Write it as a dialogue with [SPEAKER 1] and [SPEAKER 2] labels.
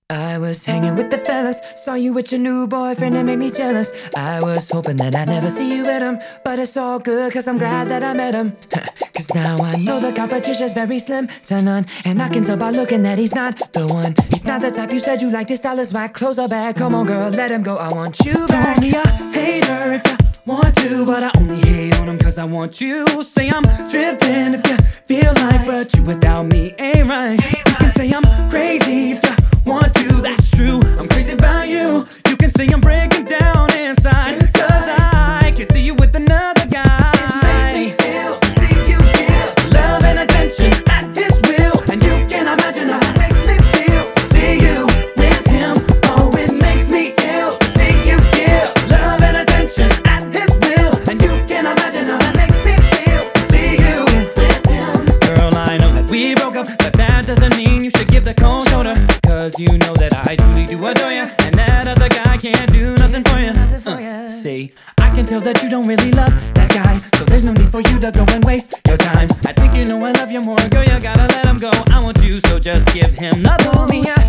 [SPEAKER 1] I was hanging with the fellas, saw you with your new boyfriend, it made me jealous. I was hoping that I'd never see you with him, but it's all good cause I'm glad that I met him. Cause now I know the competition's very slim to none, and I can tell by looking that he's not the one. He's not the type you said you liked, his style is whack, clothes are bad. Come on girl, let him go, I want you back.
[SPEAKER 2] Call me a hater if you want to, but I only hate on him cause I want you. Say I'm tripping if you feel like, but you without me ain't right. You can say I'm crazy if you want to, that's true, I'm crazy about you. You can say I'm breaking down inside, cause I can see you with another guy. It makes me ill, see you give love and attention at his will, and you can't imagine how it makes me feel. See you with him, oh it makes me ill. See you give love and attention at his will, and you can't imagine how it makes me feel. See you with him. Girl, I know that we broke up, but that doesn't mean you should give the cold shoulder. Cause you know that I truly do adore you, and that other guy can't do nothing for you. See, I can tell that you don't really love that guy, so there's no need for you to go and waste your time. I think you know I love you more, girl, you gotta let him go. I want you, so just give him the
[SPEAKER 1] Call me a